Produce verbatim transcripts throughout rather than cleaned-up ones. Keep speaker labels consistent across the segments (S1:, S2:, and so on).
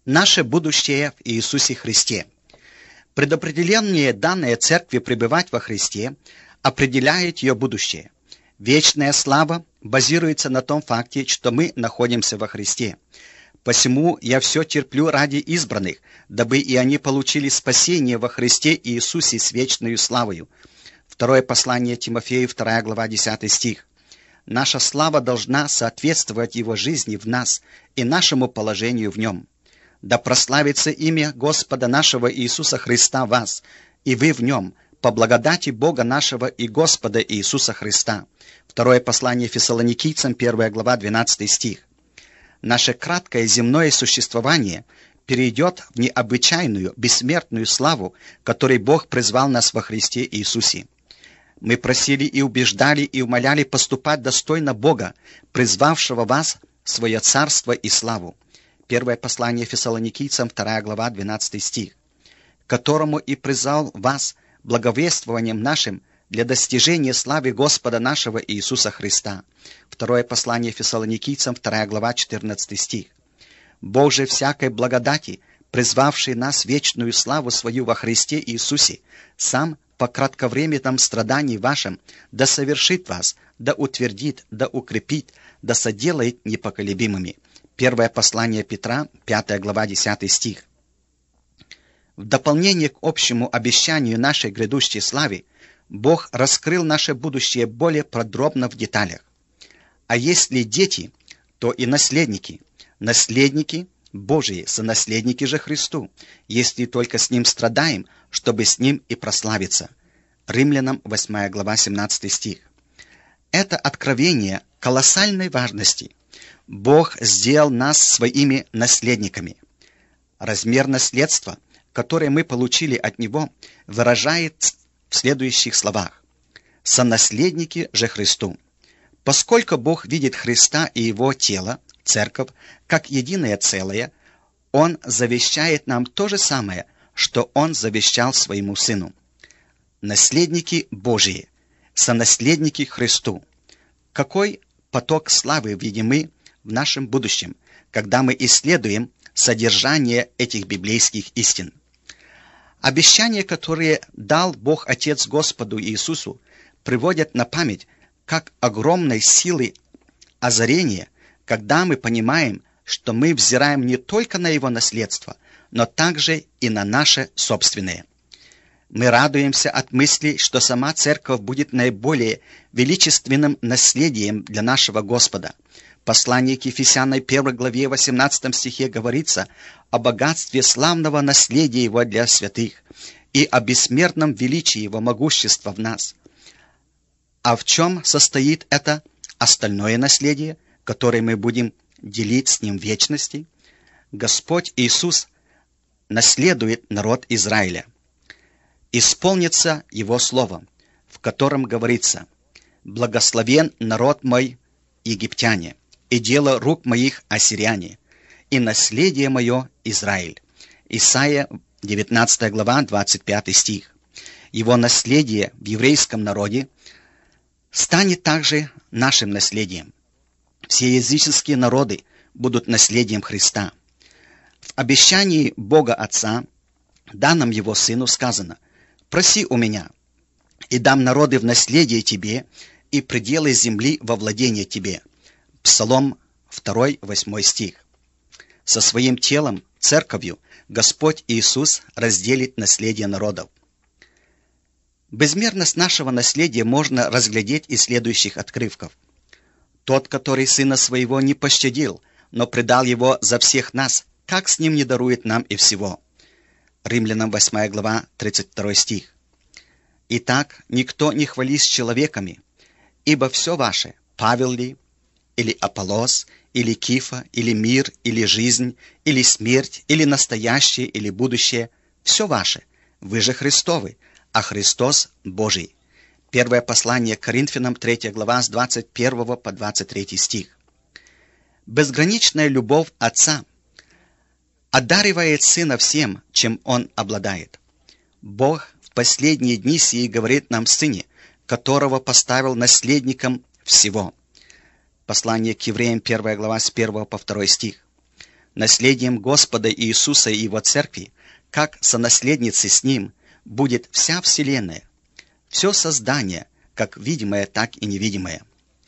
S1: Наше будущее в Иисусе Христе. Предопределение данной церкви пребывать во Христе определяет ее будущее. Вечная слава базируется на том факте, что мы находимся во Христе. Посему я все терплю ради избранных, дабы и они получили спасение во Христе Иисусе с вечною славою. Второе послание Тимофею, вторая глава, десятый стих. Наша слава должна соответствовать Его жизни в нас и нашему положению в Нем. Да прославится имя Господа нашего Иисуса Христа в вас, и вы в Нем, по благодати Бога нашего и Господа Иисуса Христа. Второе послание Фессалоникийцам, первая глава, двенадцатый стих. Наше краткое земное существование перейдет в необычайную, бессмертную славу, которой Бог призвал нас во Христе Иисусе. Мы просили и убеждали и умоляли поступать достойно Бога, призвавшего вас в свое царство и славу. Первое послание Фессалоникийцам, вторая глава, двенадцатый стих. Которому и призвал вас благовествованием нашим для достижения славы Господа нашего Иисуса Христа. Второе послание Фессалоникийцам, вторая глава, четырнадцатый стих. Бог же всякой благодати, призвавший нас в вечную славу свою во Христе Иисусе, сам по кратковременном страдании вашем, да совершит вас, да утвердит, да укрепит, да соделает непоколебимыми. Первое послание Петра, пятая глава, десятый стих. В дополнение к общему обещанию нашей грядущей славы, Бог раскрыл наше будущее более подробно в деталях. А если дети, то и наследники. Наследники Божии, сонаследники же Христу, если только с Ним страдаем, чтобы с Ним и прославиться. Римлянам, восьмая глава, семнадцатый стих. Это откровение колоссальной важности. Бог сделал нас своими наследниками. Размер наследства, которое мы получили от Него, выражает в следующих словах. «Сонаследники же Христу». Поскольку Бог видит Христа и Его тело, церковь, как единое целое, Он завещает нам то же самое, что Он завещал Своему Сыну. Наследники Божии, сонаследники Христу. Какой поток славы видим мы в нашем будущем, когда мы исследуем содержание этих библейских истин. Обещания, которые дал Бог Отец Господу Иисусу, приводят на память, как огромной силы озарения, когда мы понимаем, что мы взираем не только на Его наследство, но также и на наше собственное. Мы радуемся от мысли, что сама Церковь будет наиболее величественным наследием для нашего Господа. Послание к Ефесянам первой главе восемнадцатом стихе говорится о богатстве славного наследия Его для святых и о бессмертном величии Его могущества в нас. А в чем состоит это остальное наследие, которое мы будем делить с Ним в вечности? Господь Иисус наследует народ Израиля. Исполнится Его словом, в котором говорится: «Благословен народ мой, египтяне, и дело рук моих ассиряне, и наследие мое Израиль». Исайя, девятнадцатая глава, двадцать пятый стих. Его наследие в еврейском народе станет также нашим наследием. Все языческие народы будут наследием Христа. В обещании Бога Отца, данном Его Сыну, сказано: «Проси у меня, и дам народы в наследие тебе, и пределы земли во владение тебе». Псалом второй, восьмой стих. Со своим телом, церковью, Господь Иисус разделит наследие народов. Безмерность нашего наследия можно разглядеть из следующих отрывков. «Тот, который Сына Своего не пощадил, но предал Его за всех нас, как с Ним не дарует нам и всего». Римлянам восьмая глава, тридцать второй стих. «Итак, никто не хвались человеками, ибо все ваше, Павел ли, или Аполлос, или Кифа, или мир, или жизнь, или смерть, или настоящее, или будущее, все ваше, вы же Христовы, а Христос Божий». Первое послание к Коринфянам, третья глава, с двадцать первого по двадцать третий стих. Безграничная любовь Отца одаривает Сына всем, чем Он обладает. Бог в последние дни сии говорит нам в Сыне, которого поставил наследником всего. Послание к евреям, первая глава, с первого по второй стих. Наследием Господа Иисуса и Его Церкви, как сонаследницей с Ним, будет вся вселенная, все создание, как видимое, так и невидимое.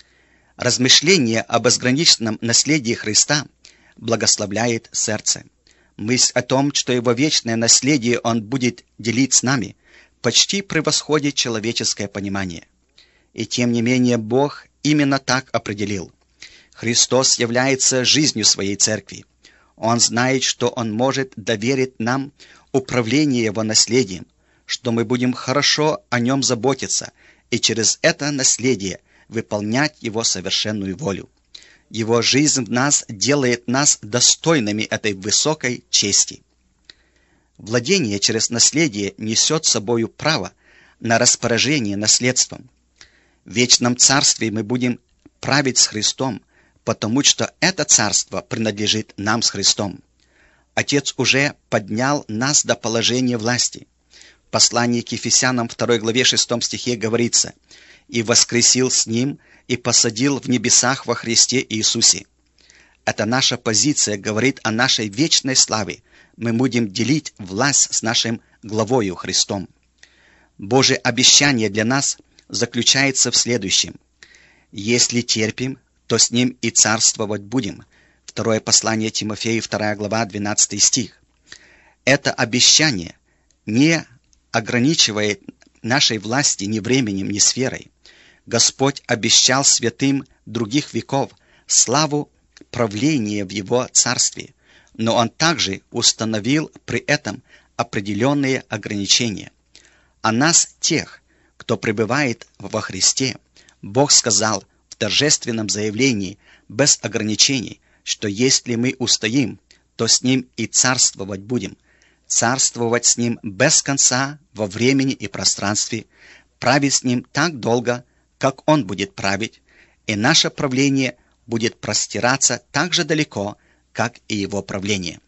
S1: Размышление об безграничном наследии Христа благословляет сердце. Мысль о том, что Его вечное наследие Он будет делить с нами, почти превосходит человеческое понимание. И тем не менее Бог именно так определил. Христос является жизнью Своей Церкви. Он знает, что Он может доверить нам управление Его наследием, что мы будем хорошо о Нем заботиться и через это наследие выполнять Его совершенную волю. Его жизнь в нас делает нас достойными этой высокой чести. Владение через наследие несет с собою право на распоряжение наследством. В вечном царстве мы будем править с Христом, потому что это царство принадлежит нам с Христом. Отец уже поднял нас до положения власти. В послании к Ефесянам второй главе шестом стихе говорится: «И воскресил с Ним, и посадил в небесах во Христе Иисусе». Это наша позиция говорит о нашей вечной славе. Мы будем делить власть с нашим главою Христом. Божье обещание для нас заключается в следующем: «Если терпим, то с Ним и царствовать будем». Второе послание Тимофею, вторая глава, двенадцатый стих. Это обещание не ограничивает нашей власти ни временем, ни сферой. Господь обещал святым других веков славу правления в Его царстве, но Он также установил при этом определенные ограничения. О нас, тех, кто пребывает во Христе, Бог сказал в торжественном заявлении без ограничений, что если мы устоим, то с Ним и царствовать будем, царствовать с Ним без конца во времени и пространстве, править с Ним так долго, как Он будет править, и наше правление будет простираться так же далеко, как и Его правление.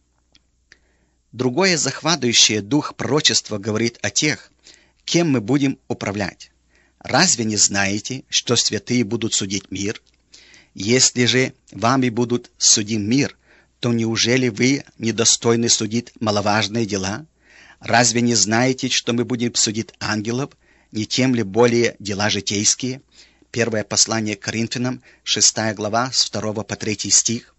S1: Другое захватывающее дух пророчества говорит о тех, кем мы будем управлять. «Разве не знаете, что святые будут судить мир? Если же вами будут судим мир, то неужели вы недостойны судить маловажные дела? Разве не знаете, что мы будем судить ангелов, не тем ли более дела житейские?» Первое послание к Коринфянам, шестая глава, с второго по третий стих.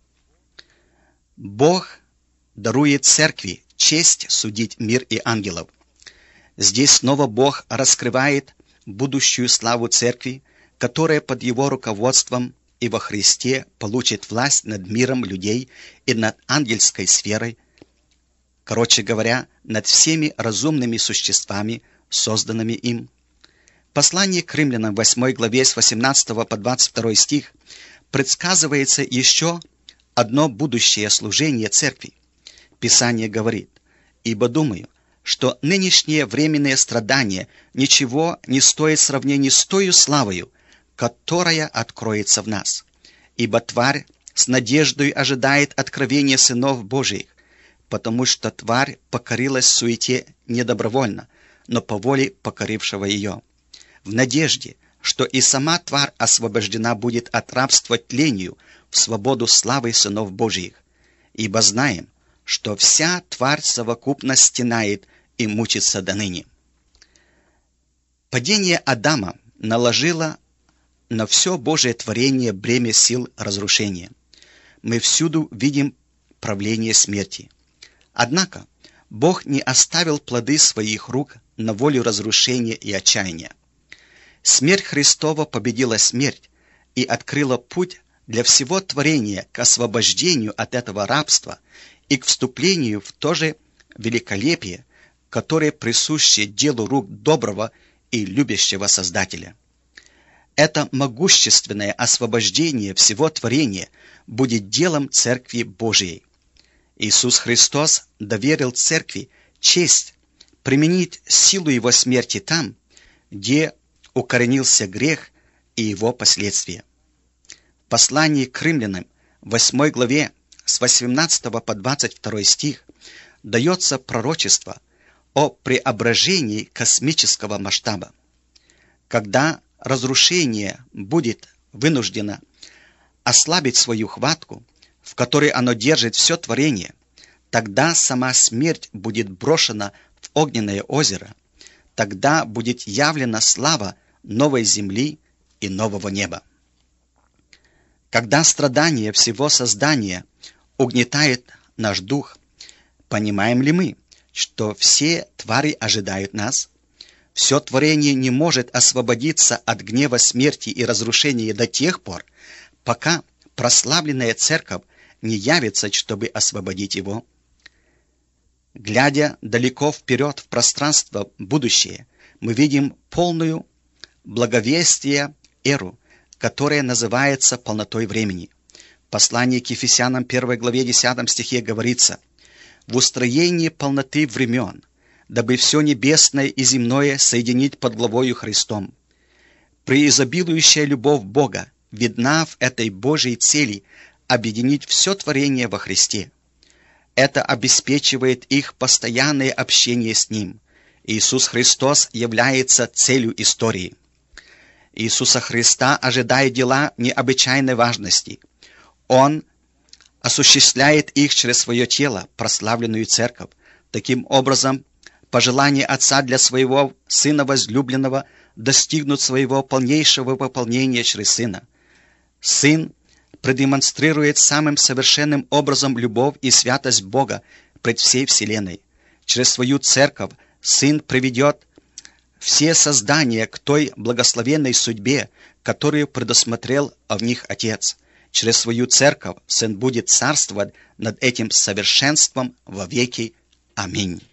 S1: Бог дарует церкви честь судить мир и ангелов. Здесь снова Бог раскрывает будущую славу церкви, которая под Его руководством и во Христе получит власть над миром людей и над ангельской сферой, короче говоря, над всеми разумными существами, созданными им. Послание к римлянам в восьмой главе с восемнадцатого по двадцать второй стих предсказывается еще одно будущее служение церкви. Писание говорит: «Ибо думаю, что нынешние временные страдания ничего не стоят в сравнении с тою славою, которая откроется в нас. Ибо тварь с надеждой ожидает откровения сынов Божиих, потому что тварь покорилась суете не добровольно, но по воле покорившего ее, в надежде, что и сама тварь освобождена будет от рабства тлению в свободу славы сынов Божиих. Ибо знаем, что вся тварь совокупно стенает и мучится доныне». Падение Адама наложило на все Божие творение бремя сил разрушения. Мы всюду видим правление смерти. Однако Бог не оставил плоды своих рук на волю разрушения и отчаяния. Смерть Христова победила смерть и открыла путь для всего творения к освобождению от этого рабства и к вступлению в то же великолепие, которое присуще делу рук доброго и любящего Создателя. Это могущественное освобождение всего творения будет делом Церкви Божией. Иисус Христос доверил Церкви честь применить силу Его смерти там, где укоренился грех и его последствия. В послании к римлянам, в восьмой главе, с восемнадцатого по двадцать второй стих, дается пророчество о преображении космического масштаба. Когда разрушение будет вынуждено ослабить свою хватку, в которой оно держит все творение, тогда сама смерть будет брошена в огненное озеро, тогда будет явлена слава новой земли и нового неба. Когда страдание всего создания угнетает наш дух, понимаем ли мы, что все твари ожидают нас? Все творение не может освободиться от гнева смерти и разрушения до тех пор, пока прославленная церковь не явится, чтобы освободить его. Глядя далеко вперед в пространство будущее, мы видим полную благовестия эру, которая называется полнотой времени. В послании к Ефесянам первой главе десятом стихе говорится: «В устроении полноты времен, дабы все небесное и земное соединить под главою Христом. Преизобилующая любовь Бога видна в этой Божьей цели объединить все творение во Христе. Это обеспечивает их постоянное общение с Ним. Иисус Христос является целью истории. Иисуса Христа ожидают дела необычайной важности. Он осуществляет их через свое тело, прославленную церковь. Таким образом, пожелания Отца для своего Сына возлюбленного достигнут своего полнейшего выполнения через Сына. Сын продемонстрирует самым совершенным образом любовь и святость Бога пред всей вселенной. Через свою церковь Сын приведет все создания к той благословенной судьбе, которую предусмотрел в них Отец. Через свою церковь Сын будет царствовать над этим совершенством во веки. Аминь.